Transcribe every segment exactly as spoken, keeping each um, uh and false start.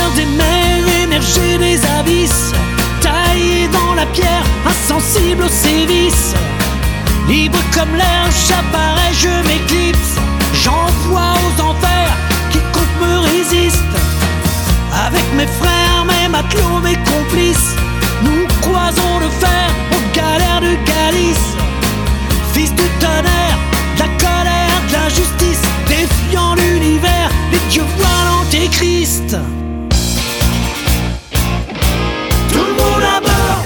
des mers émergées des abysses, taillé dans la pierre, insensible aux sévices. Libre comme l'air, j'apparais, je m'éclipse. J'envoie aux enfers quiconque me résiste. Avec mes frères, mes matelots, mes complices, nous croisons le fer aux galères de Galice. Fils du tonnerre, de la colère, de l'injustice, défiant l'univers, les dieux voient l'antéchrist. Tout le monde à bord,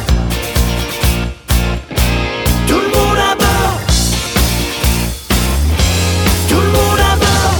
tout le monde à bord, tout le monde à bord.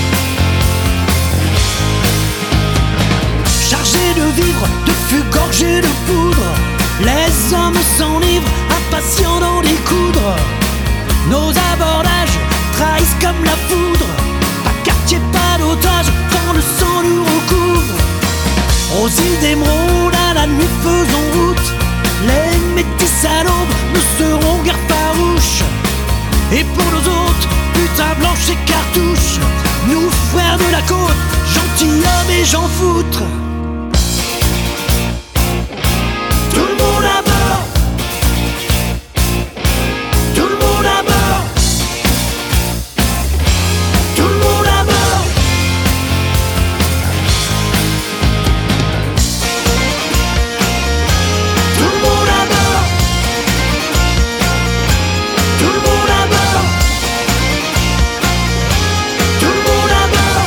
Chargé de vivre, de fût gorgé de poudre, les hommes s'enivrent, impatients d'en découdre. Nos abordages trahissent comme la foudre. Pas quartier, pas d'otage, quand le sang nous recouvre. Aux îles d'émeraude, à la nuit faisons route. Les métis à l'aube ne seront guère farouches. Et pour nos autres, putain blanche et cartouches, nous frères de la côte, gentilshommes et j'en foutre. Tout le monde à bord, tout le monde à bord, tout le monde à bord. Tout le monde à bord, tout le monde à bord, tout le monde à bord.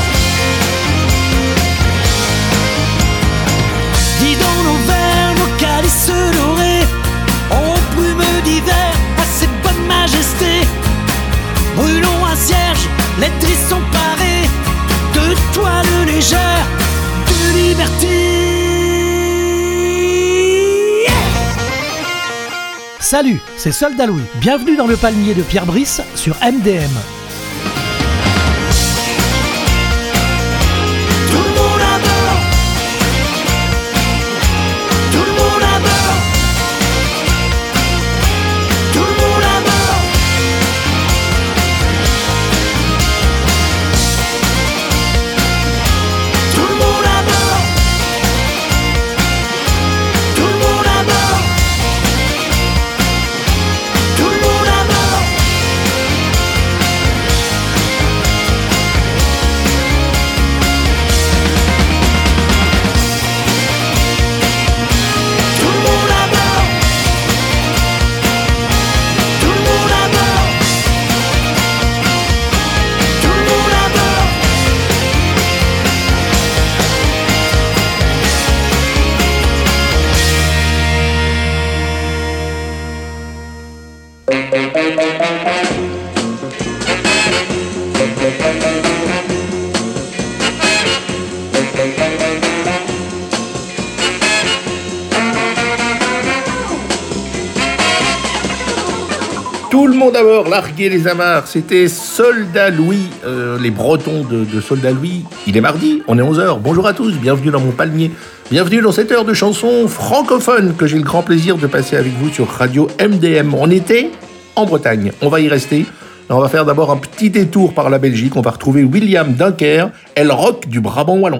Dis dans nos verres, nos calices dorés, aux brumes d'hiver, à cette bonne majesté. Brûlons un cierge, les tris sont parés de toiles légères, de liberté. Yeah. Salut, c'est Soldat Louis. Bienvenue dans le palmier de Pierre Brice sur M D M. Tout le monde à bord, tout le monde à bord, tout le monde à bord. Tout le monde à bord, tout le monde à bord, tout le monde à bord. Tout le monde à bord, tout le monde à bord, tout le monde à bord. Tout le monde à bord, larguez les amarres. C'était Soldat Louis, euh, les Bretons de, de Soldat Louis. Il est mardi, on est onze heures. Bonjour à tous, bienvenue dans mon palmier. Bienvenue dans cette heure de chansons francophones que j'ai le grand plaisir de passer avec vous sur Radio M D M. On était en Bretagne, on va y rester. On va faire d'abord un petit détour par la Belgique. On va retrouver William Dunker, El Rock du Brabant wallon.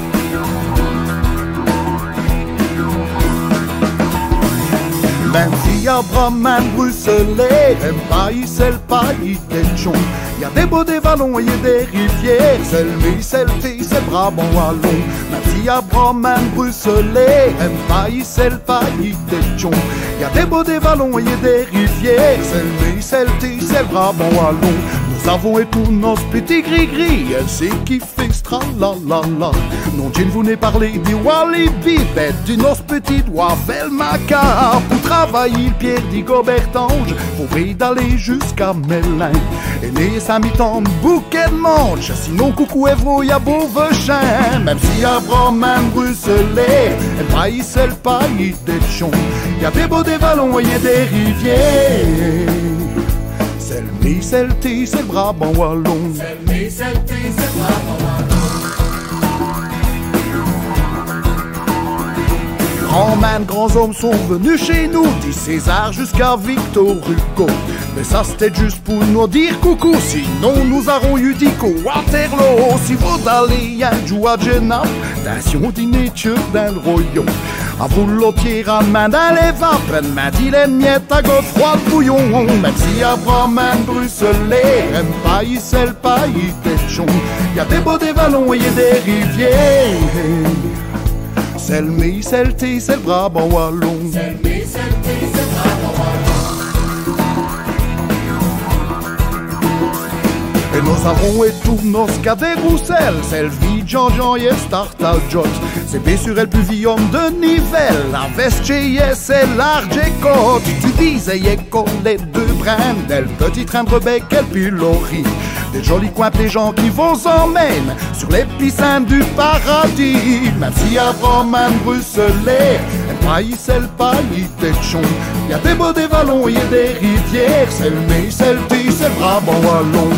Même s'il y a Brabant bruxelais, un pays c'est le pays des gens. Il y a des beaux des vallons et des rivières, c'est le mi, c'est le ti, c'est Brabant wallon. Même s'il y a Brabant bruxelais, un pays c'est le pays des gens. Il y a des beaux des vallons et des rivières, c'est le mi, c'est le ti, c'est Brabant wallon. Nous avons et tous nos petits gris-gris, elle sait qui fait stra-la-la-la. Non, je ne vous n'ai parlé du Walibi, bête du nos petits doigts Velmacar. Pour travailler le Pierre dit Gobertange, faut payer d'aller jusqu'à Melun. Et né sa mi-temps bouquet de manche, sinon coucou Évro, y'a beau vechin. Même s'il y a Brabant bruxelais, le pays c'est le pays des champs. Y'a des beaux des vallons et des rivières. C'est le mi, c'est le ti, c'est le Brabant wallon. C'est le mi, c'est le ti, c'est le Brabant wallon. Grands man, grands hommes sont venus chez nous, dit César jusqu'à Victor Hugo. Mais ça c'était juste pour nous dire coucou, sinon nous aurons eu dit qu'au Waterloo. Si vous allez un jour à Genève, nation dîner d'un royaume. À vous l'autre à main dans les vapes, pleine main d'Hélène miette à gauche froid de bouillon. Même si à Braman, Bruxelles, un pays c'est le pays des chons. Y'a des beaux des vallons et des rivières. C'est le mi, c'est le ti, c'est le Brabant wallon. C'est le mi, c'est le ti, c'est le Brabant wallon. Et nous avons et tous nos cadets roussel, c'est le vide Jean-Jean et Starta Jot. C'est bien sûr le plus vieux homme de Nivelles, la veste chez c'est large et côte. Tu disais y'a les deux brins, le petit train de bec et le pilori. Des jolis coins, des gens qui vous emmènent sur les piscines du paradis. Même si à Braman, Bruxelles, un pays c'est le pays des chons. Y'a des beaux des vallons et des rivières, c'est le mi, c'est le ti, c'est le Brabant wallon.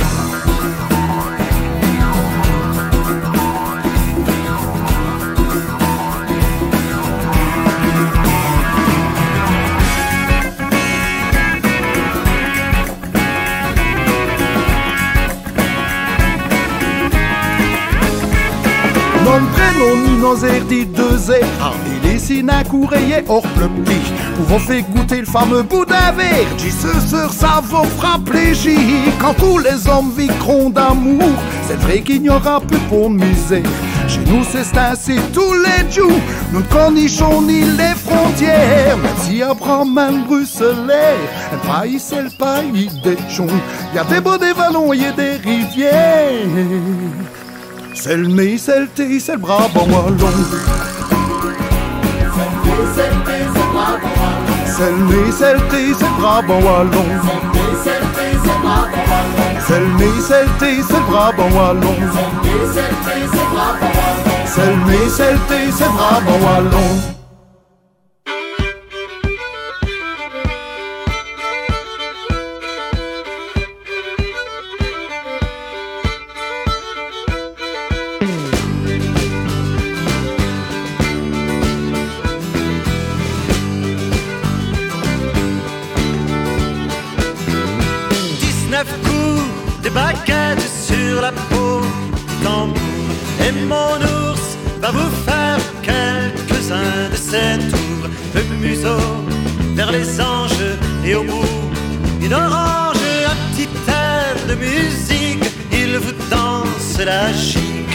Non prénom ni nos airs dit deux airs, et les signes courrier hors le petit. Pouvons fait goûter le fameux boudin vert, dis ce sur ça vaut frapplégie. Quand tous les hommes vivront d'amour, c'est vrai qu'il n'y aura plus pour misère. Chez nous c'est ainsi tous les jours, nous ne connaissons ni les frontières. Même si à Braman, Bruxelles, un pays c'est le pays des chons. Y a des beaux des vallons et des rivières. C'est le mi, c'est le ti, c'est le Brabant wallon. C'est le mi, c'est le ti, c'est le Brabant wallon. C'est le mi, c'est le ti, c'est le Brabant wallon. C'est le mi, c'est le ti, c'est le Brabant wallon. Des baguettes sur la peau du tambour. Et mon ours va vous faire quelques-uns de ses tours. Le museau vers les anges et au bout une orange, un petit air de musique. Il vous danse la chic.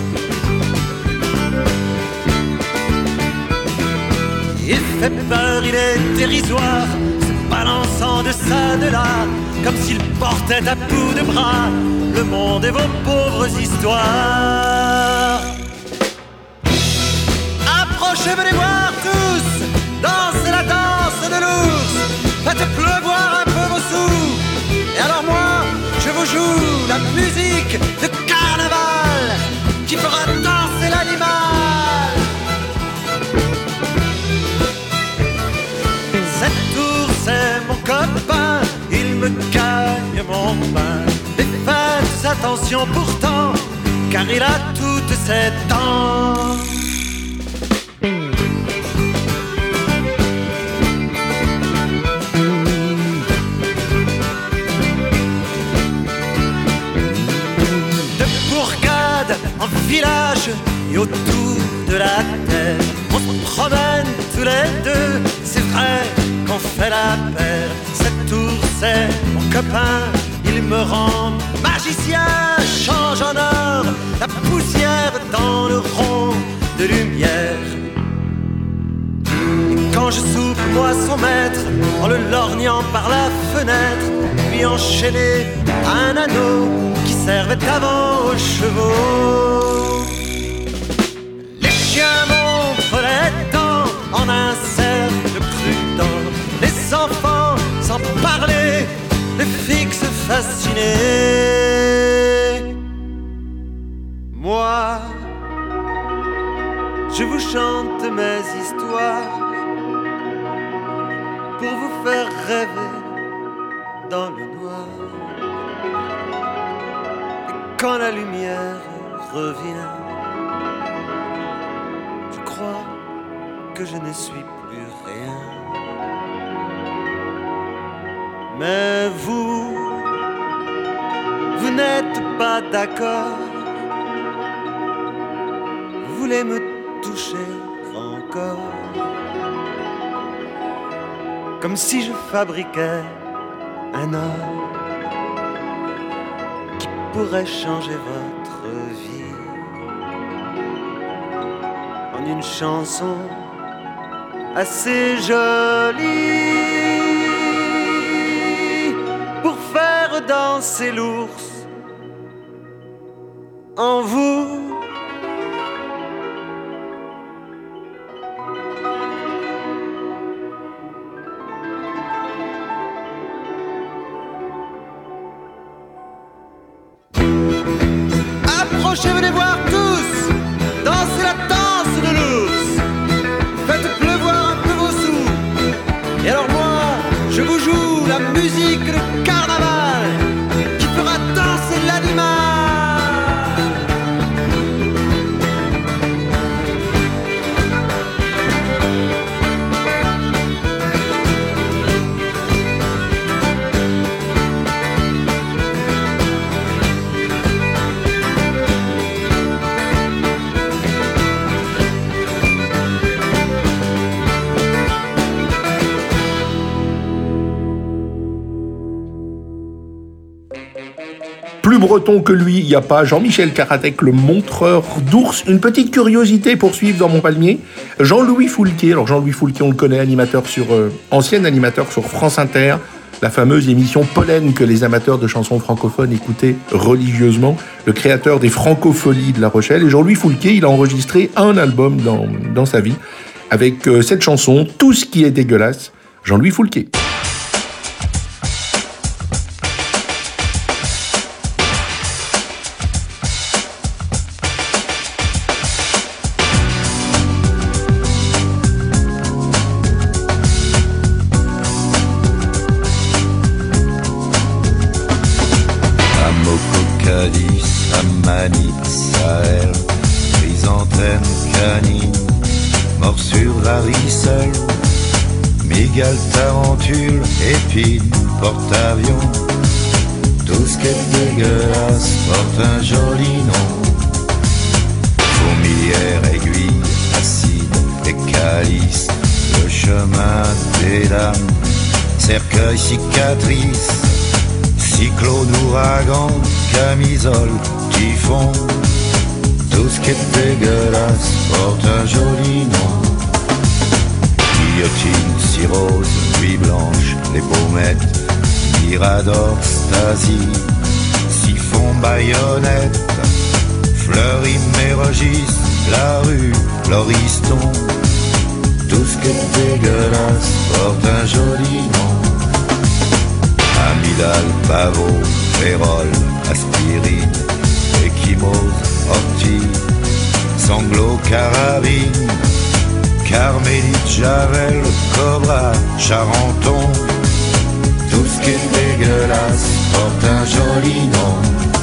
Il fait peur, il est dérisoire, se balançant de ça, de là, comme s'il portait à bout de bras le monde et vos pauvres histoires. Approchez, venez voir tous, dansez la danse de l'ours, faites pleuvoir un peu vos sous, et alors moi, je vous joue la musique de carnaval qui fera danser l'animal. Cet ours est mon copain, il me gagne mon pain. Et faites attention pourtant, car il a toutes ses dents. De bourgade en village et autour de la terre, on se promène tous les deux, c'est vrai qu'on fait la paire. Cet ours est mon copain, il me rend magicien, change en or la poussière dans le rond de lumière. Et quand je soupe, moi son maître, en le lorgnant par la fenêtre, lui enchaîner un anneau qui servait avant aux chevaux. Les chiens montrent les dents en un cercle prudent. Les enfants, sans parler, les fixent fascinés. Moi, je vous chante mes histoires pour vous faire rêver dans le noir. Et quand la lumière revient, je crois que je ne suis plus rien. Mais vous, vous n'êtes pas d'accord. Vous voulez me toucher encore, comme si je fabriquais un homme qui pourrait changer votre vie en une chanson assez jolie pour faire danser l'ours en vous. Approchez, venez voir tous, dansez la danse de l'ours. Faites pleuvoir un peu vos sous. Et alors moi, je vous joue la musique de carnaval qui fera danser l'animal. Plus breton que lui, il n'y a pas. Jean-Michel Karatek, le montreur d'ours. Une petite curiosité pour suivre dans mon palmier. Jean-Louis Foulquier. Alors Jean-Louis Foulquier, on le connaît, animateur sur euh, ancien animateur sur France Inter, la fameuse émission Pollen que les amateurs de chansons francophones écoutaient religieusement. Le créateur des Francopholies de La Rochelle. Et Jean-Louis Foulquier, il a enregistré un album dans, dans sa vie avec euh, cette chanson, Tout ce qui est dégueulasse. Jean-Louis Foulquier. Sahel, chrysanthème canine, morsure varicelle, mygale, tarentule, épine, porte-avions. Tout ce qui est dégueulasse porte un joli nom. Fourmilière, aiguille, acide et calice, le chemin des dames, cercueil, cicatrice, cyclone, ouragan, camisole, typhon. Tout ce qui est dégueulasse porte un joli nom. Guillotine, cirrhose, nuit blanche, les baumettes, mirador, Stasi, siphon, baïonnette, fleury, mérogis, la rue, l'horiston. Tout ce qui est dégueulasse porte un joli nom. Amygdale, pavot, férole, aspirine, échymose, ortie, sanglot, carabine, carmélite, javel, cobra, charenton. Tout ce qui est dégueulasse porte un joli nom.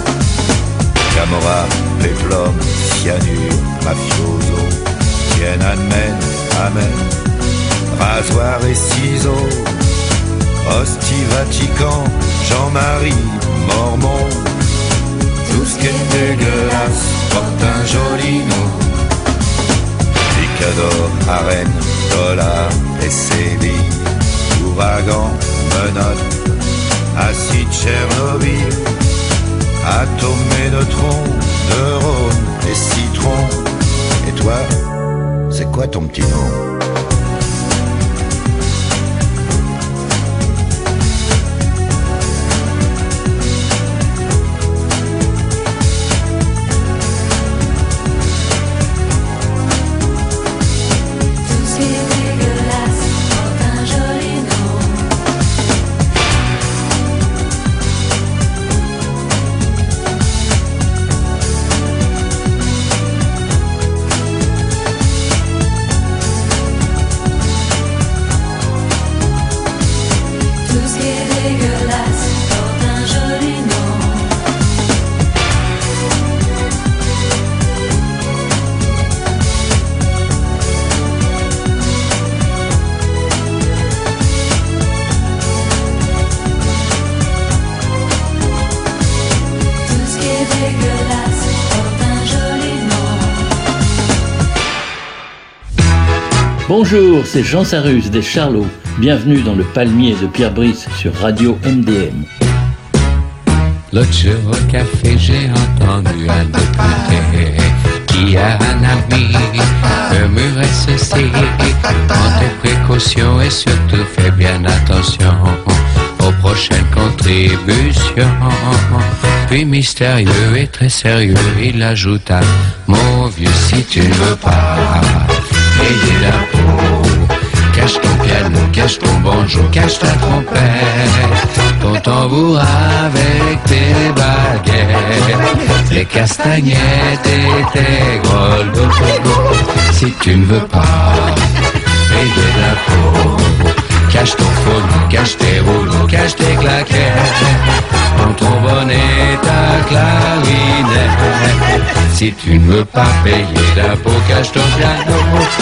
Camorra, péplum, cyanure, mafioso, Tiananmen, amen, rasoir et ciseaux, hostie, Vatican, Jean-Marie, Mormon. Tout ce qui est dégueulasse porte un joli nom. Picador, arène, dollar et séville, ouragan, menottes, acide, Tchernobyl, atomes et neutrons, neurones et citrons. Et toi, c'est quoi ton petit nom? Bonjour, c'est Jean Sarrus des Charlots. Bienvenue dans le palmier de Pierre Brice sur Radio M D M. L'autre jour au café, j'ai entendu un député qui a un ami, murmurait ceci: prends tes précautions et surtout fais bien attention aux prochaines contributions. Puis mystérieux et très sérieux, il ajouta: mon vieux, si tu ne veux pas payer d'impôts, cache ton piano, cache ton banjo, cache ta trompette, ton tambour avec tes baguettes, tes castagnettes et tes grelots. Si tu ne veux pas payer d'impôts, cache ton phone, cache tes rouleaux, cache tes claquettes, ton trombone et ta clarinette. Si tu ne veux pas payer d'impôts, cache ton piano.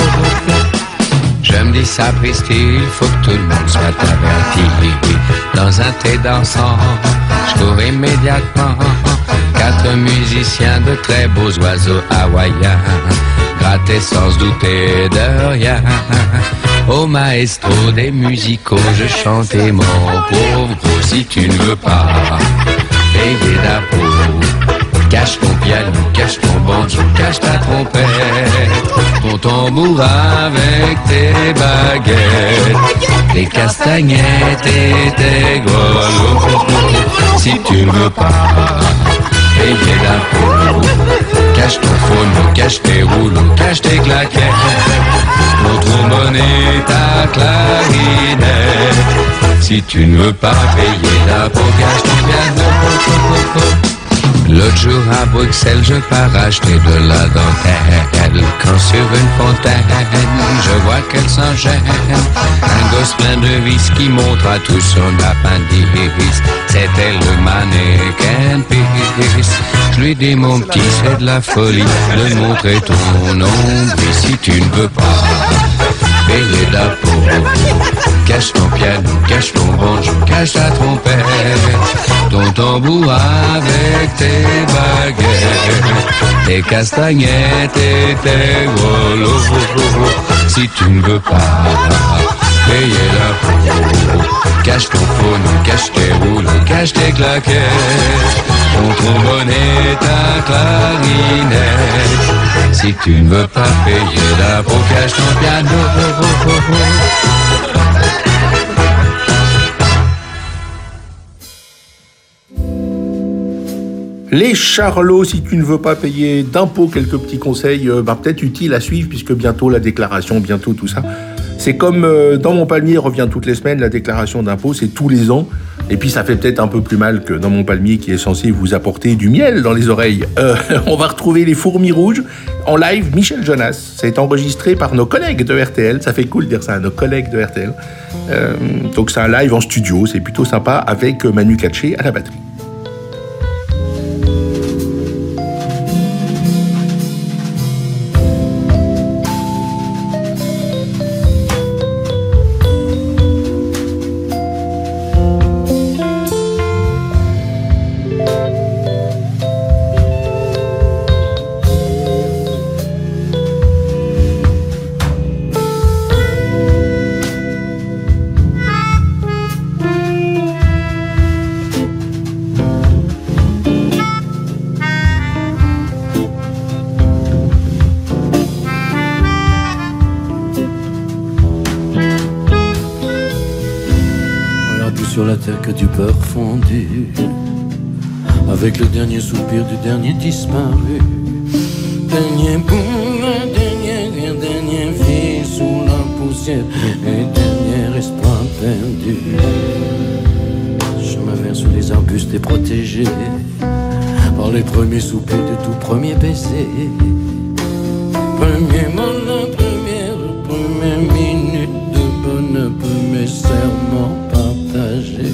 Je me dis sapristi, il faut que tout le monde soit averti. Dans un thé dansant, je cours immédiatement. Quatre musiciens de très beaux oiseaux hawaïens, grattés sans se douter de rien. Au maestro des musicaux, je chantais mon pauvre gros. Si tu ne veux pas payer d'impôts, cache ton piano, cache ton banjo, cache ta trompette, ton tambour avec tes baguettes, tes castagnettes et tes grelots. Si tu ne veux pas payer d'impôts, cache ton phone, cache tes rouleaux, cache tes claquettes, ton trombone et ta clarinette. Si tu ne veux pas payer d'impôts, cache ton piano. L'autre jour à Bruxelles, je pars acheter de la dentelle, quand sur une fontaine, je vois qu'elle s'en gêne. Un gosse plein de vis qui montre à tout son appendice, c'était le mannequin Peace. Je lui dis mon petit, c'est de la folie de montrer ton nombril. Si tu ne veux pas payer d'impôts, cache ton piano, cache ton banjo, cache ta trompette, ton tambour avec tes baguettes, tes castagnettes et tes grelots. Si tu ne veux pas payer d'impôts, cache ton phone, cache tes rouleaux, cache tes claquettes, ton trombone et ta clarinette. Si tu ne veux pas payer d'impôts, cache ton piano. Les Charlots, si tu ne veux pas payer d'impôts, quelques petits conseils euh, bah, peut-être utiles à suivre, puisque bientôt la déclaration, bientôt tout ça. C'est comme euh, dans mon palmier, revient toutes les semaines, la déclaration d'impôts, c'est tous les ans. Et puis ça fait peut-être un peu plus mal que dans mon palmier qui est censé vous apporter du miel dans les oreilles. Euh, on va retrouver les Fourmis Rouges en live, Michel Jonas. C'est enregistré par nos collègues de R T L. Ça fait cool de dire ça, nos collègues de R T L. Euh, donc c'est un live en studio, c'est plutôt sympa, avec Manu Katché à la batterie. Que du beurre fondu, avec le dernier soupir du dernier disparu, dernier boum, dernier, dernier vie sous la poussière et dernier espoir perdu. Chemin vert sous les arbustes et protégé par les premiers soupirs du tout premier baiser. Premier moment, première, première minute de bonheur, premier serment partagé.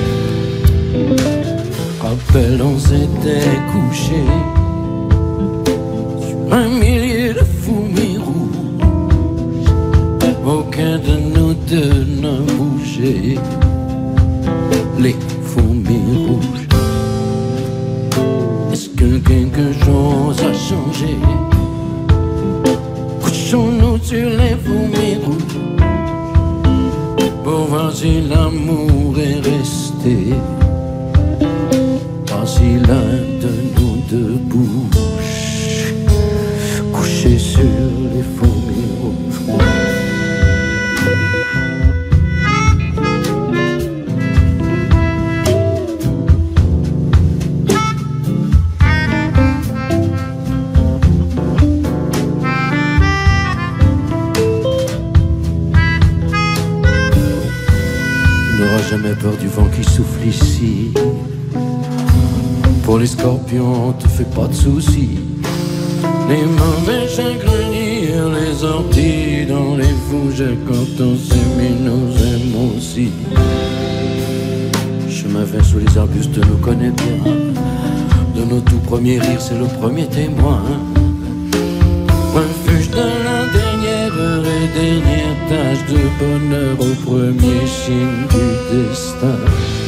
Rappel, on s'était couché sur un millier de fourmis rouges. Aucun de nous deux n'a bougé. Les fourmis rouges. Est-ce que quelque chose a changé? Couchons-nous sur les fourmis rouges pour voir si l'amour est resté. Voir si l'un de nous deux bouge couché sur les fourmis rouges. Jamais peur du vent qui souffle ici. Pour les scorpions, te fais pas de soucis. Les mauvais chagrins, les orties dans les fougères. Quand on s'aime, nous aime aussi. Chemin vert sous les arbustes nous connaît bien. De nos tout premiers rires, c'est le premier témoin. Refuge de la dernière heure et dernière tâche de bonheur au premier signe du destin.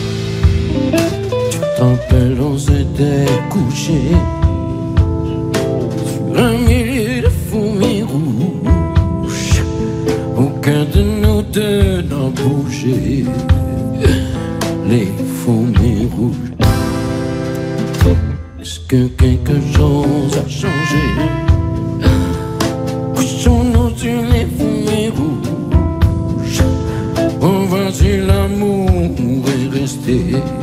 Tu te rappelles, on s'était couché sur un milieu de fourmis rouges. Aucun de nous deux n'a bougé. Les fourmis rouges. Est-ce que quelque chose a changé? Couchons-nous sur les fourmis rouges. On va si l'amour est resté.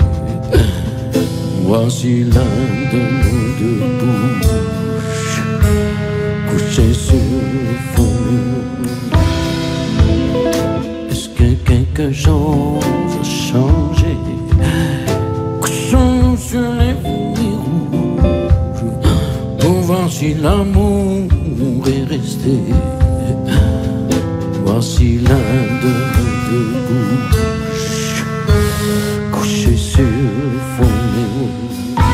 Voici l'un de nous deux bouges couché sur les fourmis rouges. Est-ce que quelque chose a changé? Couchons-nous sur les fourmis rouges pour voir si l'amour est resté. Voici l'un de nous deux bouges couché sur le fourmis rouges.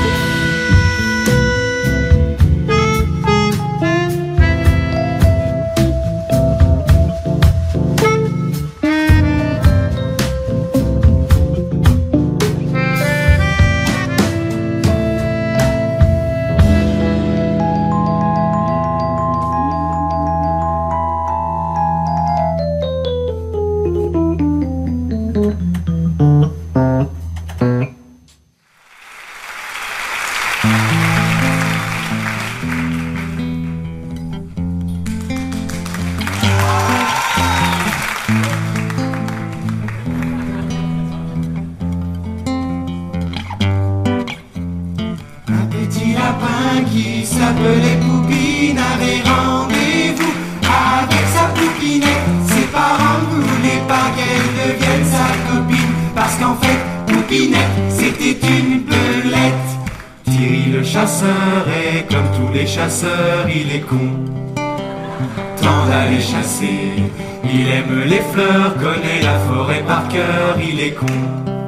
Il est con, tant d'aller chasser. Il aime les fleurs, connaît la forêt par cœur. Il est con,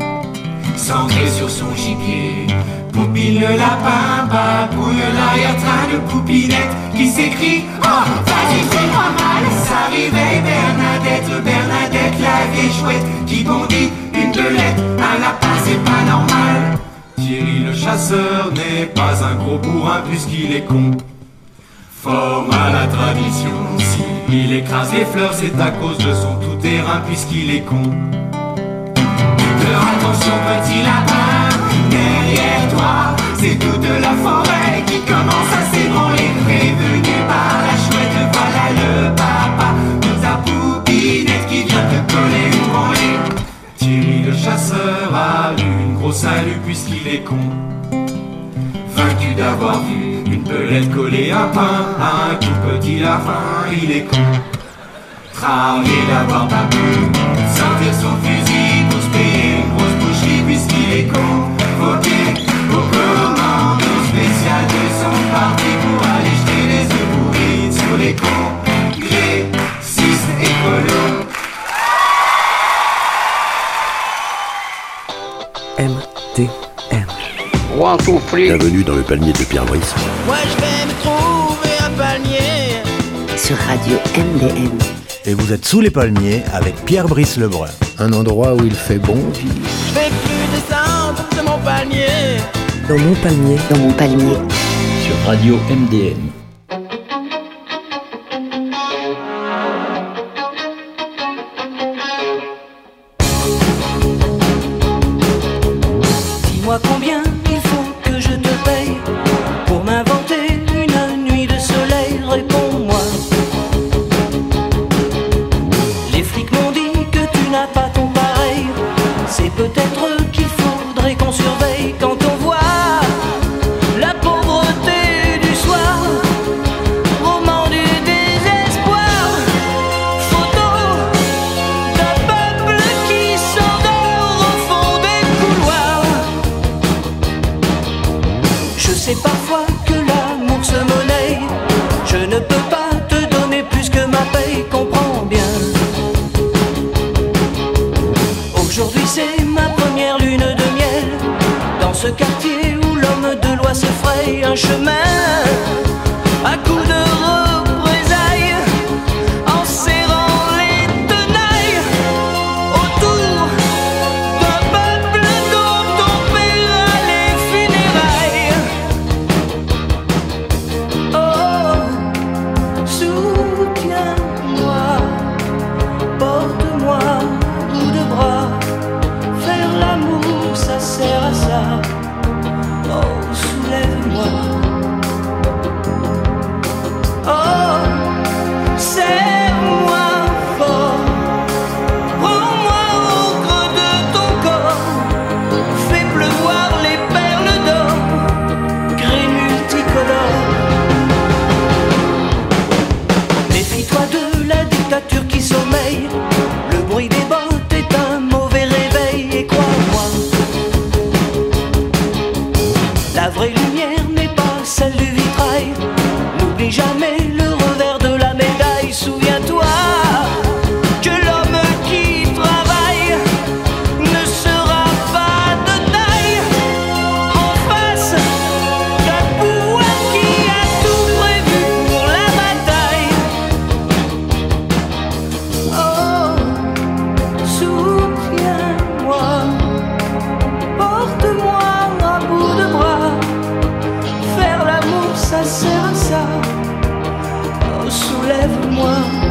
centré sur son gibier. Poupine le lapin, babouille l'arrière-train de Poupinette qui s'écrie: oh, vas-y, fais-moi mal. Ça réveille Bernadette, Bernadette, la vieille chouette qui bondit une belette. Un lapin, c'est pas normal. Thierry le chasseur n'est pas un gros bourrin puisqu'il est con. Forme à la tradition, s'il écrase les fleurs, c'est à cause de son tout-terrain puisqu'il est con. Faire attention petit lapin, derrière toi, c'est toute la forêt qui commence à s'ébranler. Prévenu par la chouette, voilà le papa de ta Poupinette qui vient te coller ou branler. Thierry le chasseur a eu une grosse salut puisqu'il est con. Vaincu d'avoir vu une belette coller un pain à un tout petit lapin, il est con. Travaillé d'avoir pas pu sortir son fusil pour se payer une grosse boucherie puisqu'il est con. Ok, au commando spécial de son parti pour aller jeter les œufs pourris sur les cons. Gré, six écolos. M T M. Bienvenue dans le palmier de Pierre Brice. Moi je vais me trouver un palmier sur Radio M D M. Et vous êtes sous les palmiers avec Pierre Brice Lebrun. Un endroit où il fait bon vivre. Je vais plus descendre de mon palmier. Dans mon palmier, dans mon palmier. Sur Radio M D M. jamais le revers de la médaille. Souviens-toi que l'homme qui travaille ne sera pas de taille en face d'un pouvoir qui a tout prévu pour la bataille. Oh, soutiens-moi, porte-moi à bout de bras. Faire l'amour, ça sert à ça. Oh, soulève-moi.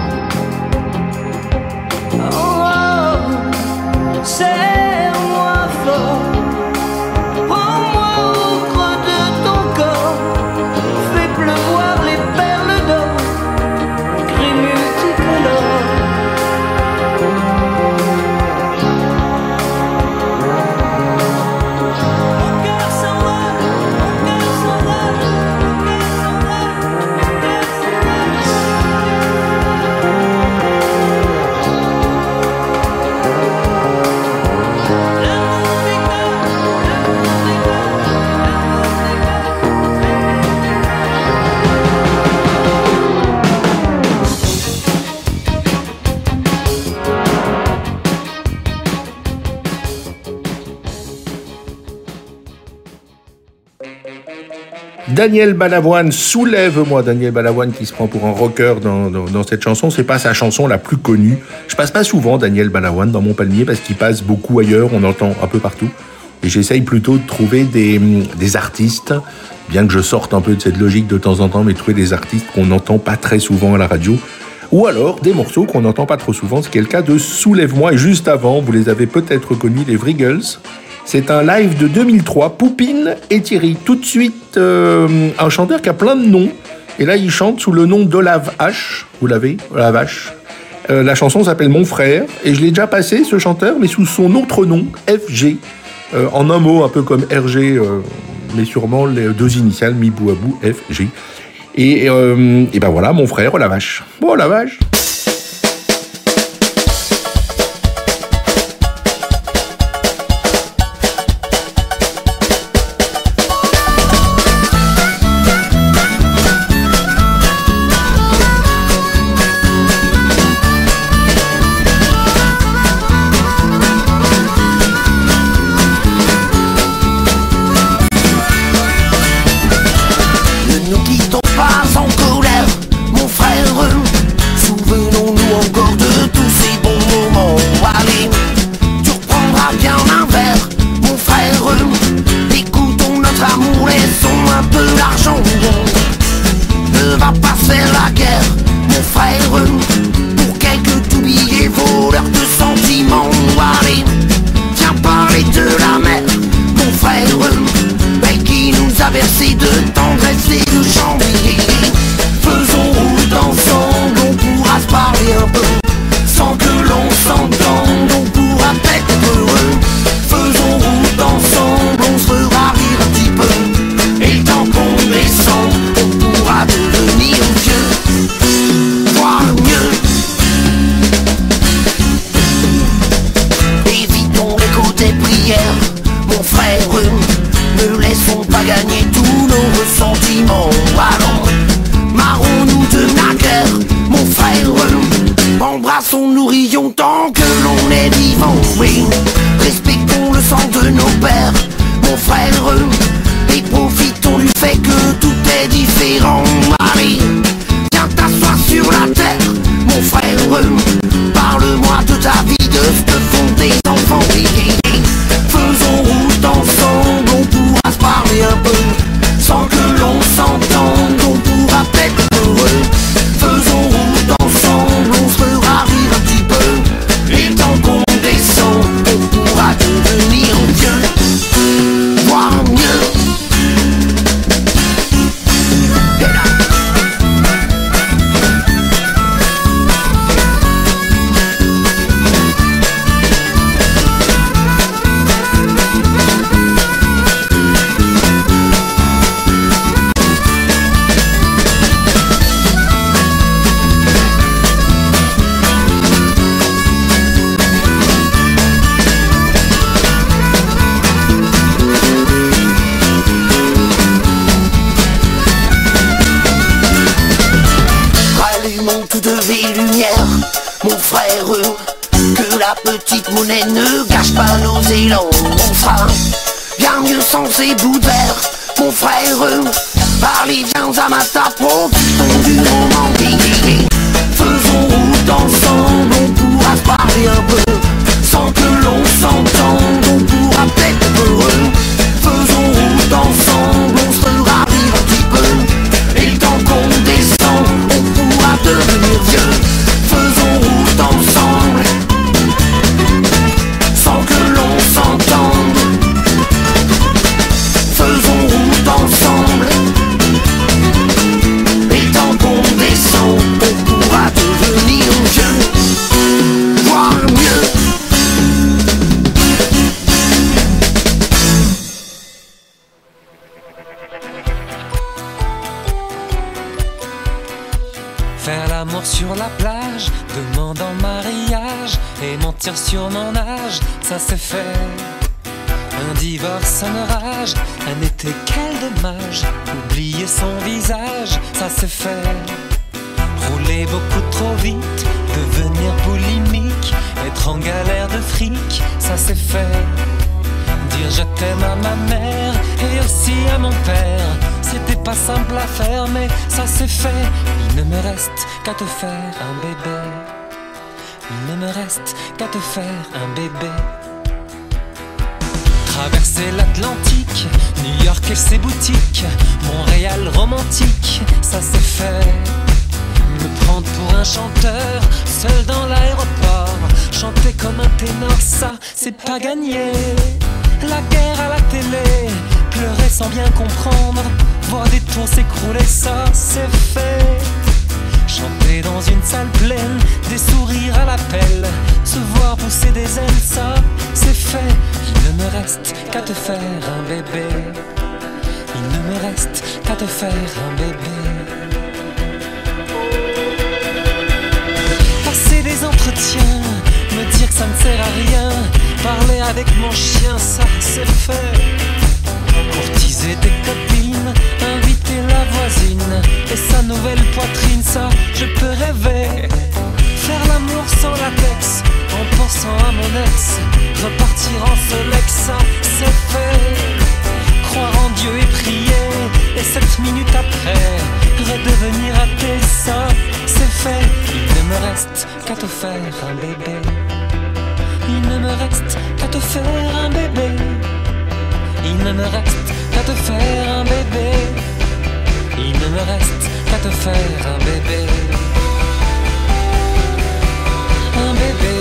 Oh, oh, serre-moi fort. Prends-moi au creux de ton corps. Fais pleuvoir les perles d'or. Gris multicolores. Mon cœur s'envole, mon cœur s'envole, mon cœur s'envole, mon cœur Daniel Balavoine, soulève-moi. Daniel Balavoine qui se prend pour un rocker dans, dans, dans cette chanson. C'est pas sa chanson la plus connue. Je passe pas souvent Daniel Balavoine dans mon palmier parce qu'il passe beaucoup ailleurs. On entend un peu partout. Et j'essaye plutôt de trouver des, des artistes, bien que je sorte un peu de cette logique de temps en temps, mais trouver des artistes qu'on n'entend pas très souvent à la radio. Ou alors des morceaux qu'on n'entend pas trop souvent. C'est le cas de Soulève-moi. Et juste avant, vous les avez peut-être connus, les Vriggles. C'est un live de deux mille trois, Poupine et Thierry. Tout de suite, euh, un chanteur qui a plein de noms. Et là, il chante sous le nom d'Olave H. Vous l'avez, Olave H. Euh, la chanson s'appelle Mon Frère. Et je l'ai déjà passé, ce chanteur, mais sous son autre nom, F G. Euh, en un mot, un peu comme R G, euh, mais sûrement les deux initiales, mi bout à bout, F G. Et, euh, et ben voilà, Mon Frère, Olave H. Bon, Olave H. Faisons route ensemble, on se fera rire un petit peu. que de vies lumières, mon frère, que la petite monnaie ne gâche pas nos élans. On fera bien mieux sans ces bouts de verre, mon frère. Allez, viens à ma tapo, ton du romantique. Faisons route ensemble, on pourra se parler un peu, sans que l'on s'entende, on pourra peut-être être heureux. Faisons route ensemble, on se ravit un petit peu, et le temps qu'on descend, on pourra devenir vieux. Faisons route ensemble, sans que l'on s'entende. Faisons route ensemble, et le temps qu'on descend, on pourra devenir vieux, voire mieux. Faire l'amour sur la plage, demander en mariage et mentir sur mon âge, ça c'est fait. Un divorce, un orage, un été, quel dommage. Oublier son visage, ça c'est fait. Rouler beaucoup trop vite, devenir boulimique, être en galère de fric, ça c'est fait. Dire je t'aime à ma mère et aussi à mon père, c'était pas simple à faire mais ça c'est fait. Il ne me reste qu'à te faire un bébé. Il ne me reste qu'à te faire un bébé. Traverser l'Atlantique, New York et ses boutiques, Montréal romantique, ça c'est fait. Me prendre pour un chanteur, seul dans l'aéroport, chanter comme un ténor, ça c'est pas gagné. La guerre à la télé, pleurer sans bien comprendre, voir des tours s'écrouler, ça c'est fait. Chanter dans une salle pleine, des sourires à l'appel, se voir pousser des ailes, ça c'est fait. Il ne me reste qu'à te faire un bébé. Il ne me reste qu'à te faire un bébé. Passer des entretiens, me dire que ça ne sert à rien, parler avec mon chien, ça c'est fait. Courtiser tes copines, inviter la voisine et sa nouvelle poitrine, ça je peux rêver. Faire l'amour sans latex, en pensant à mon ex, repartir en solex, ça c'est fait. Croire en Dieu et prier, et sept minutes après, redevenir athée, ça c'est fait. Il ne me reste qu'à te faire un bébé. Il ne me reste qu'à te faire un bébé. Il ne me reste qu'à te faire un bébé. Il ne me reste qu'à te faire un bébé. Un bébé.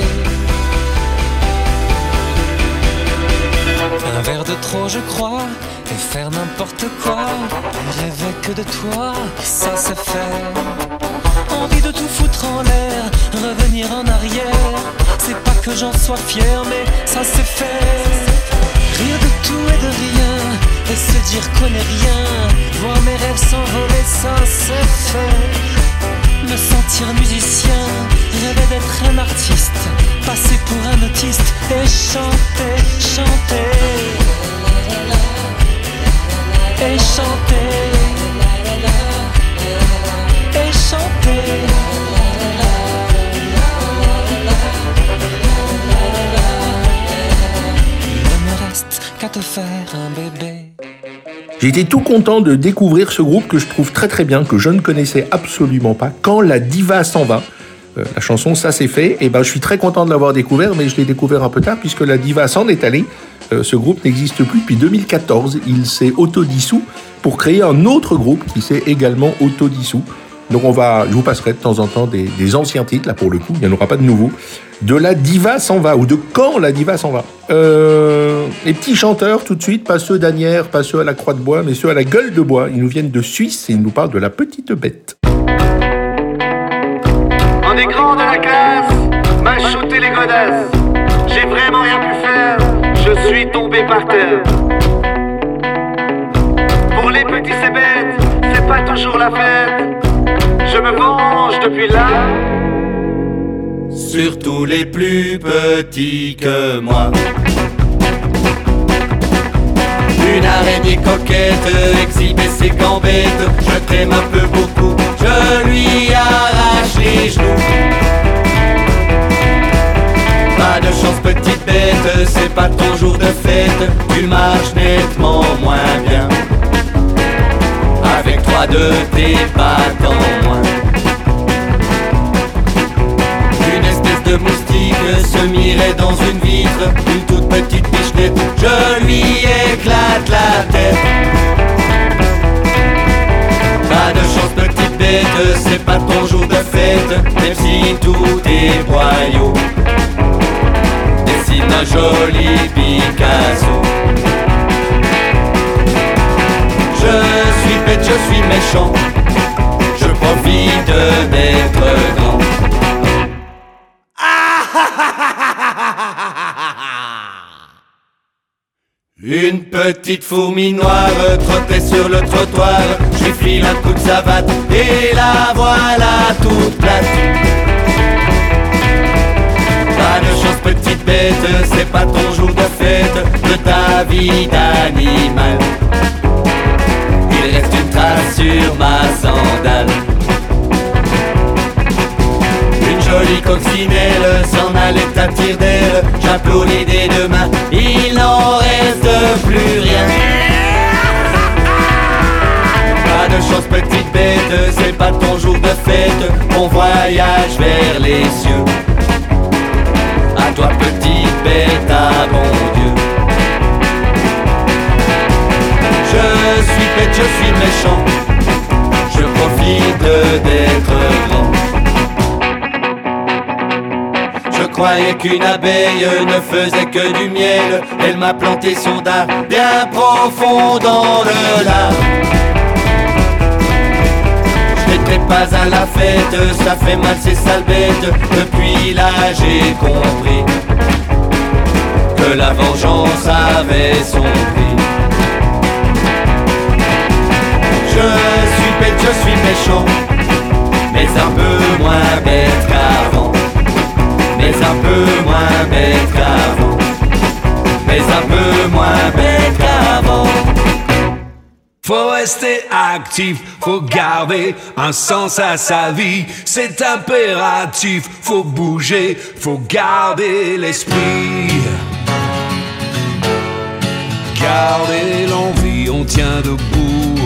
Un verre de trop je crois, et faire n'importe quoi, et rêver que de toi, ça c'est fait. Envie de tout foutre en l'air, revenir en arrière, c'est pas que j'en sois fier, mais ça c'est fait. Rire de tout et de rien, et se dire qu'on est rien, voir mes rêves s'envoler, ça c'est fait. Me sentir musicien, rêver d'être un artiste, passer pour un autiste et chanter, chanter, et chanter, et chanter. Il ne me reste qu'à te faire un bébé. J'ai été tout content de découvrir ce groupe que je trouve très très bien, que je ne connaissais absolument pas. Quand la diva s'en va, euh, la chanson ça c'est fait, et ben je suis très content de l'avoir découvert, mais je l'ai découvert un peu tard puisque la diva s'en est allée. Euh, ce groupe n'existe plus depuis deux mille quatorze. Il s'est autodissous pour créer un autre groupe qui s'est également autodissous. Donc on va, je vous passerai de temps en temps des, des anciens titres, là pour le coup, il n'y en aura pas de nouveaux. De la diva s'en va, ou de quand la diva s'en va. Euh, les petits chanteurs, tout de suite, pas ceux d'Anières, pas ceux à la Croix de Bois, mais ceux à la Gueule de Bois. Ils nous viennent de Suisse et ils nous parlent de la petite bête. On est grand de la classe, m'a shooté les godasses. J'ai vraiment rien pu faire, je suis tombé par terre. Pour les petits c'est bête, c'est pas toujours la fête. Je me venge depuis là. Sur tous les plus petits que moi. Une araignée coquette exhibait ses gambettes. Je t'aime un peu beaucoup, je lui arrache les pas ton jour de fête, tu marches nettement moins bien. Avec trois de tes pattes en moins. Une espèce de moustique se mirait dans une vitre, une toute petite pichenette, je lui éclate la tête. Pas de chance petite bête, c'est pas ton jour de fête, même si tout est boyau. Dessine un joli Picasso. Je suis bête, je suis méchant, je profite d'être grand. Une petite fourmi noire trottait sur le trottoir, je lui file un coup de savate et la voilà toute plate. Pas de chance petite bête, c'est pas ton jour de fête, de ta vie d'animal. Il reste une trace sur ma sandale. Une jolie coccinelle s'en allait à tire d'aile, j'applaudis des deux mains, il n'en reste plus rien. Pas de chance petite bête, c'est pas ton jour de fête, on voyage vers les cieux. À toi petite bête, à bon Dieu. Je suis bête, je suis méchant, je profite d'être grand. Je croyais qu'une abeille ne faisait que du miel, elle m'a planté son dard bien profond dans le lard. Je n'étais pas à la fête, ça fait mal ces sales bêtes, depuis là j'ai compris que la vengeance avait son prix. Je suis bête, je suis méchant, mais un peu moins bête qu'avant. Mais un peu moins bête qu'avant. Mais un peu moins bête qu'avant. Faut rester actif, faut garder un sens à sa vie. C'est impératif, faut bouger, faut garder l'esprit. Garder l'envie, on tient debout.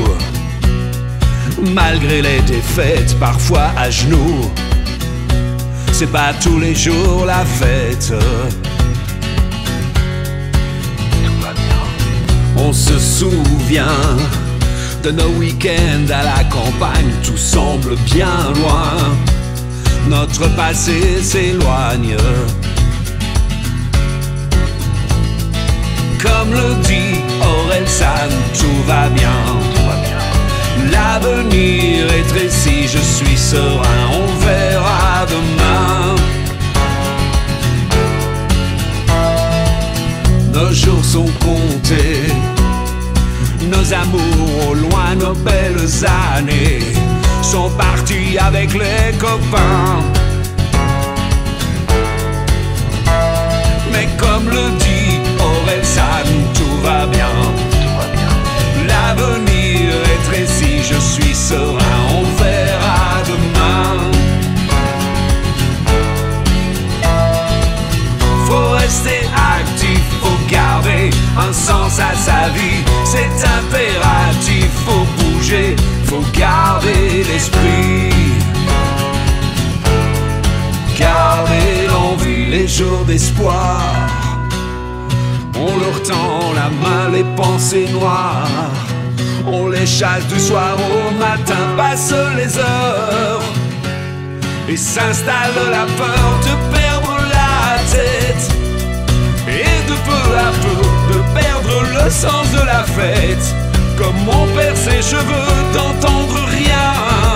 Malgré les défaites, parfois à genoux. C'est pas tous les jours la fête. On se souvient de nos week-ends à la campagne, tout semble bien loin. Notre passé s'éloigne. Comme le dit Orelsan, tout va bien. L'avenir est précis, je suis serein, on verra demain. Nos jours sont comptés, nos amours au loin, nos belles années sont partis avec les copains. Mais comme le dit Orelsan, tout va bien. L'avenir est précis, je suis serein, on verra demain. Faut rester actif, faut garder un sens à sa vie. C'est impératif, faut bouger, faut garder l'esprit. Garder l'envie, les jours d'espoir. On leur tend la main, les pensées noires. On les chasse du soir au matin, passent les heures. Et s'installe la peur de perdre la tête. Et de peu à peu de perdre le sens de la fête. Comme on perd ses cheveux, d'entendre rien,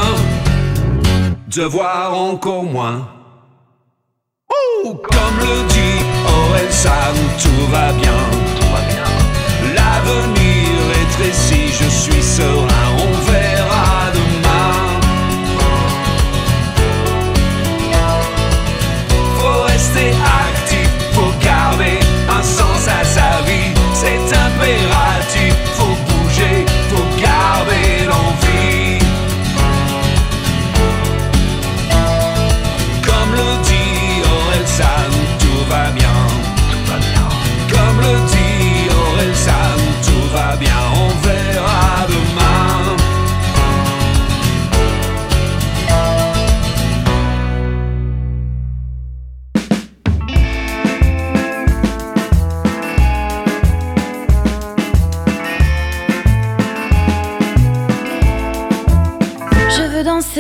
de voir encore moins. Ouh, comme le dit Orelsan, tout va bien. L'avenir est précis, je suis serein, on verra demain. Faut rester actif, faut garder un sens à sa vie. C'est impératif, faut bouger, faut garder l'envie. Comme le dit Orelsan, tout va bien. Comme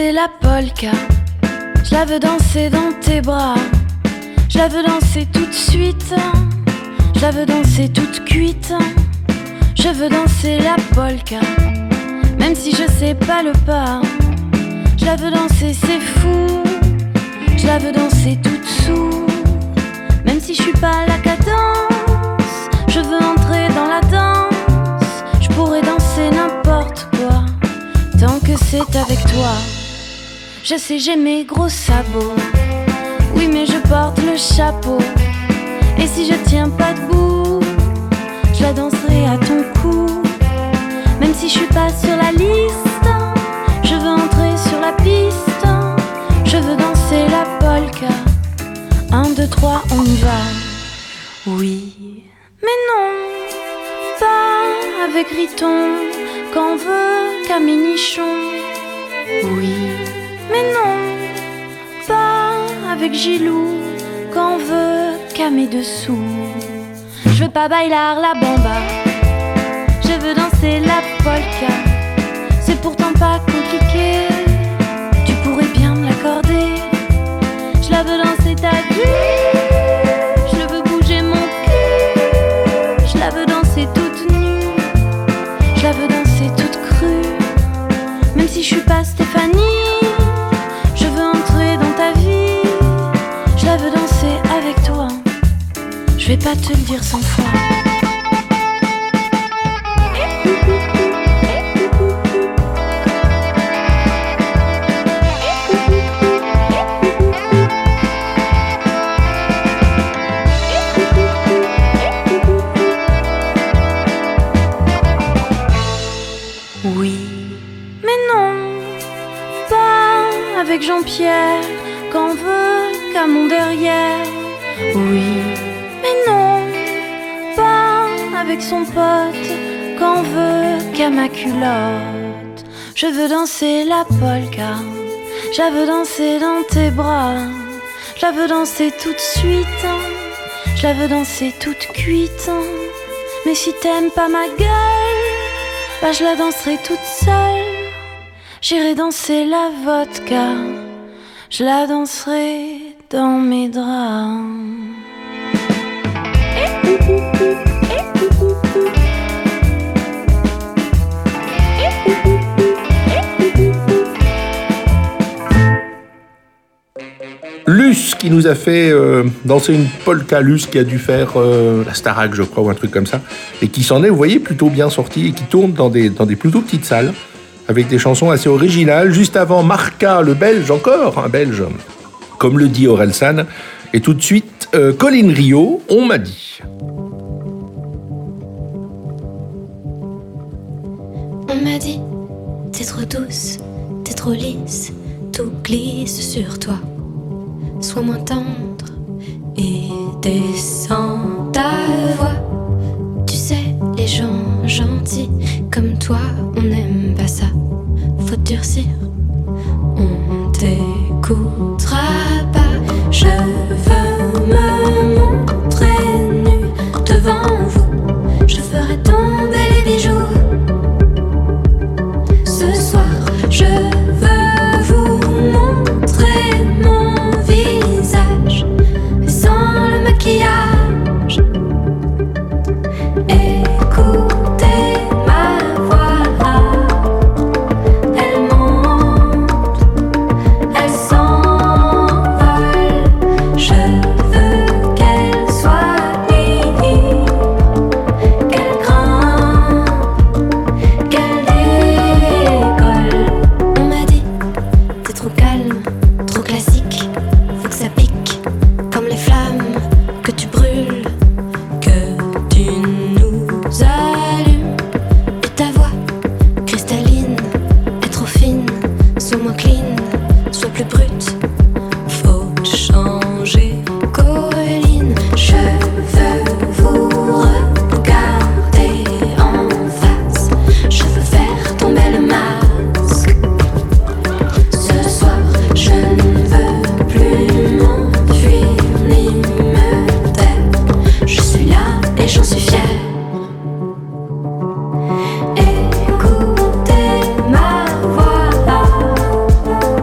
danser la polka, je la veux danser dans tes bras, je la veux danser tout de suite, je la veux danser toute cuite, je veux danser la polka, même si je sais pas le pas, je la veux danser c'est fou, je la veux danser toute sous, même si je suis pas à la cadence, je veux entrer dans la danse, je pourrais danser n'importe quoi, tant que c'est avec toi. Je sais j'ai mes gros sabots, oui mais je porte le chapeau, et si je tiens pas debout, je la danserai à ton cou, même si je suis pas sur la liste, je veux entrer sur la piste, je veux danser la polka, un, deux, trois, on y va, oui, mais non, pas avec Riton, qu'en veut Caminichon, oui, mais non, pas avec Gilou, qu'en veut qu'à mes dessous. Je veux pas bailar la bamba, je veux danser la polka, c'est pourtant pas compliqué, tu pourrais bien me l'accorder. Je la veux danser ta vie, je veux bouger mon cul, je la veux danser toute nue, je la veux danser toute crue, même si je suis pas Stéphanie, je veux entrer dans ta vie, je la veux danser avec toi, je vais pas te le dire cent fois. Oui, mais non, pas avec Jean-Pierre, qu'en veut qu'à mon derrière. Oui, mais non, pas avec son pote, qu'en veut qu'à ma culotte. Je veux danser la polka, je la veux danser dans tes bras, je la veux danser tout de suite, je la veux danser toute cuite. Mais si t'aimes pas ma gueule, bah je la danserai toute seule. J'irai danser la vodka, je la danserai dans mes draps. Luce qui nous a fait euh, danser une polka, Luce qui a dû faire euh, la Starac, je crois, ou un truc comme ça, et qui s'en est, vous voyez, plutôt bien sorti et qui tourne dans des, dans des plutôt petites salles avec des chansons assez originales. Juste avant, Marca, le Belge, encore un Belge, comme le dit Orelsan, et tout de suite, euh, Colin Rio, On m'a dit. On m'a dit, t'es trop douce, t'es trop lisse, tout glisse sur toi. Sois moins tendre et descends ta voix. Tu sais, les gens gentils comme toi, on n'aime pas ça. Faut durcir, on t'écoutera pas. Je veux me montrer nue devant vous. Je ferai tomber les bijoux. Ce soir, je veux vous montrer mon visage sans le maquillage. Écoutez ma voix, elle monte, elle s'envole. Je veux qu'elle soit libre, qu'elle grimpe, qu'elle décolle. On m'a dit, t'es trop calme, trop classique, faut que ça pique comme les flammes que tu brûles, que tu nous allumes. Et ta voix cristalline est trop fine, sois moins clean, sois plus brute. Faut changer, Colline. Je veux vous regarder en face. Je veux faire tomber le masque. Ce soir, je ne veux plus m'enfuir ni me taire. Je suis là et j'en suis fière. Écoutez ma voix,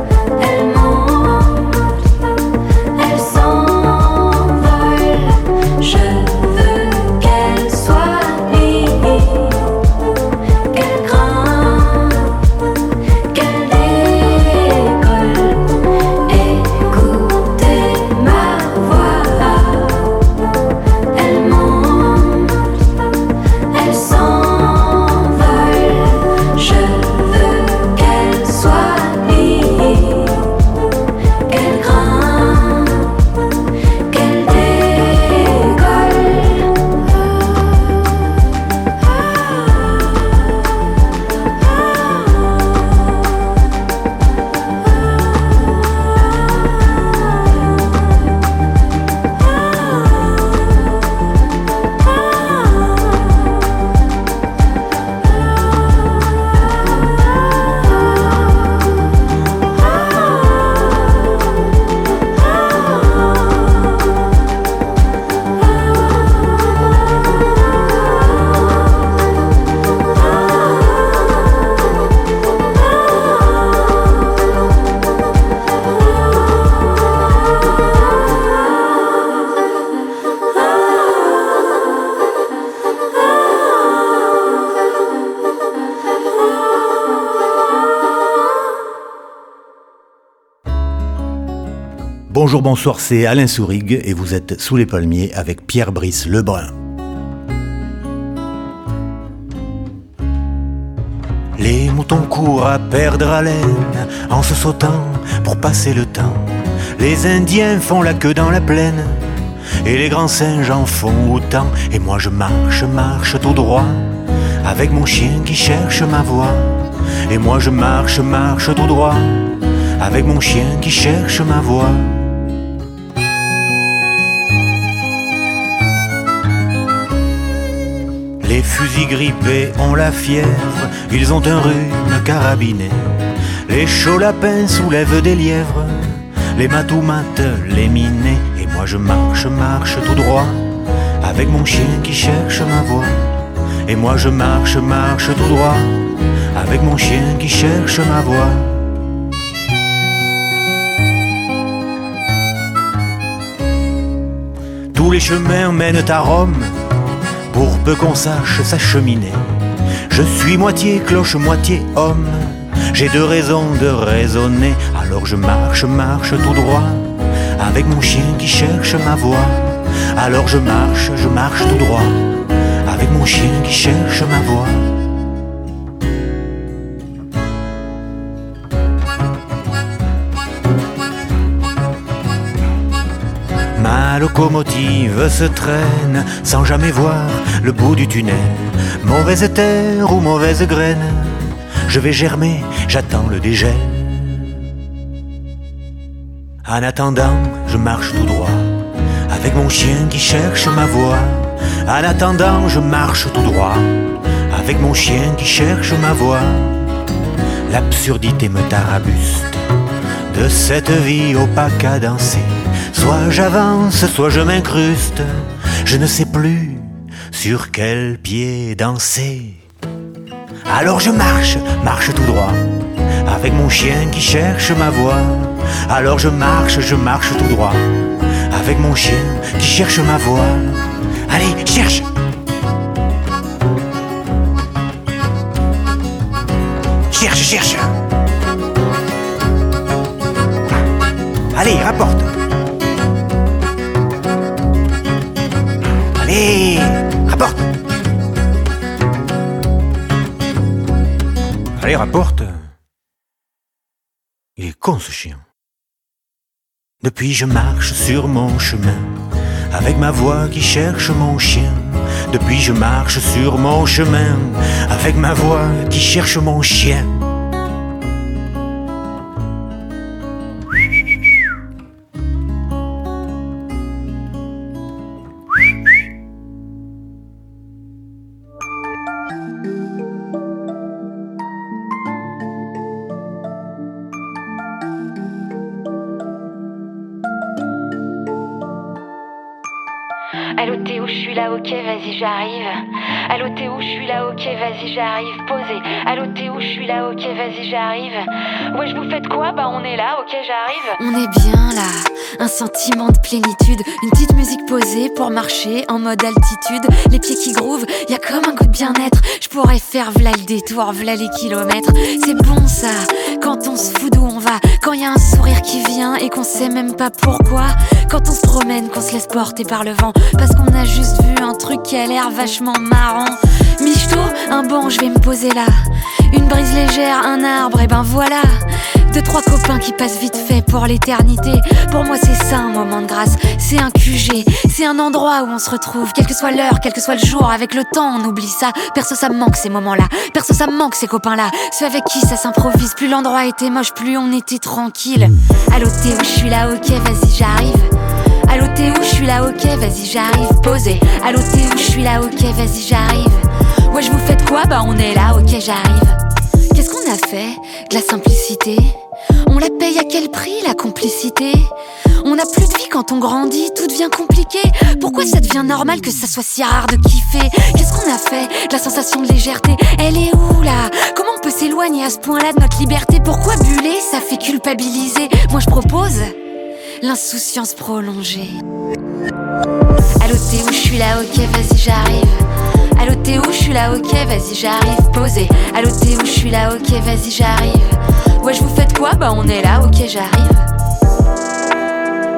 Bonjour, bonsoir, c'est Alain Sourigue et vous êtes sous les palmiers avec Pierre Brice Lebrun. Les moutons courent à perdre haleine en se sautant pour passer le temps. Les Indiens font la queue dans la plaine et les grands singes en font autant. Et moi je marche, marche tout droit avec mon chien qui cherche ma voie. Et moi je marche, marche tout droit avec mon chien qui cherche ma voie. Les fusils grippés ont la fièvre, ils ont un rhume carabiné. Les chauds lapins soulèvent des lièvres, les matous matent les minés. Et moi je marche, marche tout droit avec mon chien qui cherche ma voie. Et moi je marche, marche tout droit avec mon chien qui cherche ma voie. Tous les chemins mènent à Rome, pour peu qu'on sache s'acheminer. Je suis moitié cloche, moitié homme, j'ai deux raisons de raisonner. Alors je marche, marche tout droit avec mon chien qui cherche ma voie. Alors je marche, je marche tout droit avec mon chien qui cherche ma voie. Ma locomotive se traîne sans jamais voir le bout du tunnel. Mauvaise terre ou mauvaise graine, je vais germer, j'attends le dégel. En attendant, je marche tout droit avec mon chien qui cherche ma voie. En attendant, je marche tout droit avec mon chien qui cherche ma voie. L'absurdité me tarabuste de cette vie opaque à danser. Soit j'avance, soit je m'incruste, je ne sais plus sur quel pied danser. Alors je marche, marche tout droit avec mon chien qui cherche ma voie. Alors je marche, je marche tout droit avec mon chien qui cherche ma voie. Allez, cherche! Cherche, cherche! Allez, rapporte! Allez, rapporte! Allez, rapporte! Il est con ce chien. Depuis je marche sur mon chemin avec ma voix qui cherche mon chien. Depuis je marche sur mon chemin avec ma voix qui cherche mon chien. Allô Théo, je suis là, ok, vas-y, j'arrive. Allô Théo, je suis là, ok, vas-y, j'arrive. Posé. Allô Théo, je suis là, ok, vas-y, j'arrive. Ouais, je vous faites quoi? Bah on est là, ok, j'arrive. On est bien là, un sentiment de plénitude. Une petite musique posée pour marcher en mode altitude. Les pieds qui groovent, y'a comme un goût de bien-être. Je pourrais faire v'là le détour, v'là les kilomètres. C'est bon ça, quand on se fout d'où on va. Quand y a un sourire qui vient et qu'on sait même pas pourquoi. Quand on se promène, qu'on se laisse porter par le vent. Parce qu'on a juste vu un truc qui a l'air vachement marrant. Michto, un banc, je vais me poser là. Une brise légère, un arbre, et ben voilà. Deux, trois copains qui passent vite fait pour l'éternité. Pour moi c'est ça un moment de grâce. C'est un Q G, c'est un endroit où on se retrouve. Quelle que soit l'heure, quel que soit le jour. Avec le temps on oublie ça. Perso ça me manque ces moments-là. Perso ça me manque ces copains-là. Ceux avec qui ça s'improvise. Plus l'endroit était moche, plus on était tranquille. Allô Théo, je suis là, ok, vas-y j'arrive. Allô Théo, je suis là, ok, vas-y j'arrive. Posé. Allô Théo, je suis là, ok, vas-y j'arrive. Ouais, je vous faites quoi? Bah on est là, ok, j'arrive. Qu'est-ce qu'on a fait? De la simplicité. On la paye à quel prix, la complicité? On n'a plus de vie quand on grandit, tout devient compliqué. Pourquoi ça devient normal que ça soit si rare de kiffer? Qu'est-ce qu'on a fait? De la sensation de légèreté, elle est où là? Comment on peut s'éloigner à ce point-là de notre liberté? Pourquoi buller, ça fait culpabiliser? Moi je propose l'insouciance prolongée. Allô Théo, je suis là, ok, vas-y j'arrive. Allô Théo, je suis là, ok, vas-y j'arrive. Posé. Allô Théo, je suis là, ok, vas-y j'arrive. Ouais, je vous faites quoi? Bah on est là, ok, j'arrive.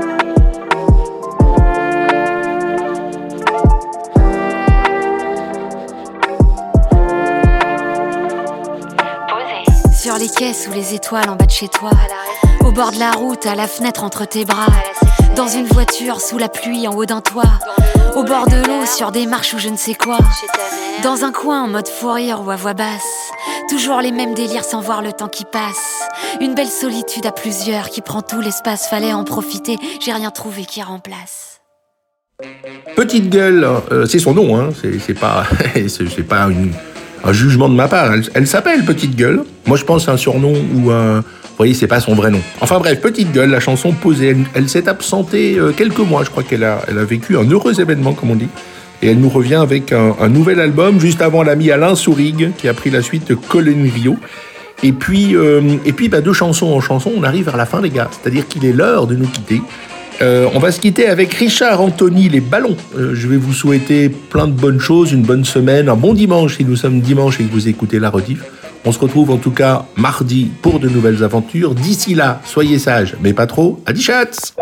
quai sous les étoiles en bas de chez toi, au bord de la route, à la fenêtre entre tes bras, dans une voiture sous la pluie en haut d'un toit, au bord de l'eau sur des marches ou je ne sais quoi, dans un coin en mode fou rire ou à voix basse, toujours les mêmes délires sans voir le temps qui passe, une belle solitude à plusieurs qui prend tout l'espace, fallait en profiter, j'ai rien trouvé qui remplace. Petite Gueule, euh, c'est son nom, hein. c'est, c'est pas, c'est, c'est pas une, un jugement de ma part. Elle, elle s'appelle Petite Gueule. Moi, je pense à un surnom ou un. Vous voyez, c'est pas son vrai nom. Enfin bref, Petite Gueule, la chanson posée. Elle, elle s'est absentée euh, quelques mois. Je crois qu'elle a, elle a vécu un heureux événement, comme on dit. Et elle nous revient avec un, un nouvel album. Juste avant, l'ami Alain Sourigue, qui a pris la suite Colin Rio. Et puis, euh, et puis bah, de chanson en chanson, on arrive vers la fin, les gars. C'est-à-dire qu'il est l'heure de nous quitter. Euh, on va se quitter avec Richard Anthony, les ballons. Euh, je vais vous souhaiter plein de bonnes choses, une bonne semaine, un bon dimanche si nous sommes dimanche et que vous écoutez la rediff. On se retrouve en tout cas mardi pour de nouvelles aventures. D'ici là, soyez sages, mais pas trop. Adi chats.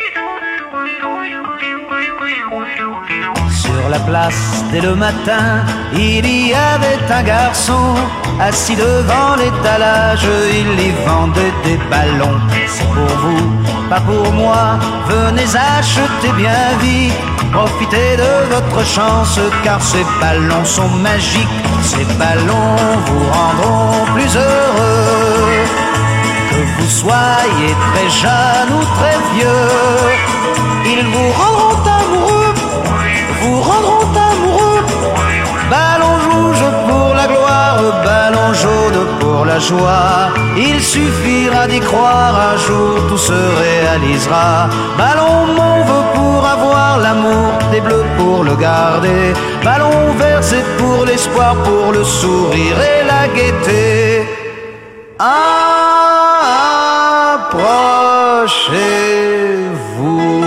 Sur la place dès le matin, il y avait un garçon assis devant l'étalage, il y vendait des ballons. C'est pour vous, pas pour moi, venez acheter bien vite, profitez de votre chance car ces ballons sont magiques. Ces ballons vous rendront plus heureux, que vous soyez très jeune ou très vieux, ils vous rendront amoureux, vous rendront amoureux. Ballon rouge pour la gloire, ballon jaune pour la joie. Il suffira d'y croire, un jour tout se réalisera. Ballon mauve pour avoir l'amour, des bleus pour le garder. Ballon vert c'est pour l'espoir, pour le sourire et la gaieté. Approchez-vous.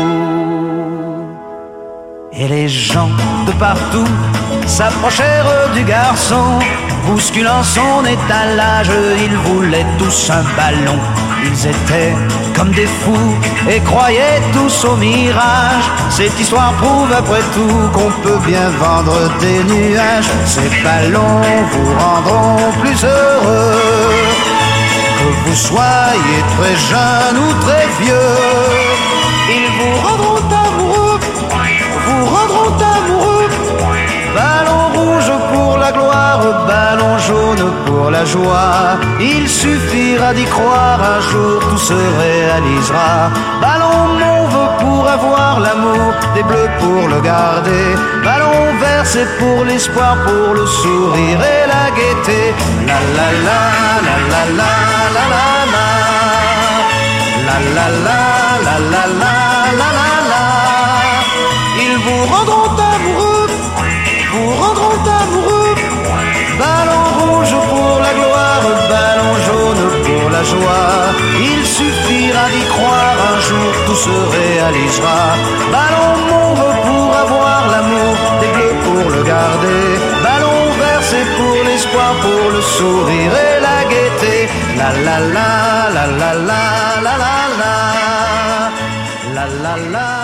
Et les gens de partout s'approchèrent du garçon, bousculant son étalage, ils voulaient tous un ballon. Ils étaient comme des fous et croyaient tous au mirage. Cette histoire prouve après tout qu'on peut bien vendre des nuages. Ces ballons vous rendront plus heureux, que vous soyez très jeune ou très vieux, ils vous rendront amoureux, vous rendront amoureux. Ballon rouge pour la gloire, ballon jaune pour la joie. Il suffira d'y croire, un jour tout se réalisera. Ballon mauve pour avoir l'amour, des bleus pour le garder. Ballon vert c'est pour l'espoir, pour le sourire et la gaieté. La la la la la la la la la la la la la la la la. Ils vous rendront amoureux, vous rendront amoureux. Ballon rouge pour la gloire, ballon jaune pour la joie. Il suffira d'y croire, un jour tout se réalisera. Ballon mauve pour avoir l'amour, des bleus pour le garder. Ballon vert c'est pour l'espoir, pour le sourire et la gaieté. La la la la la la la la la la la la.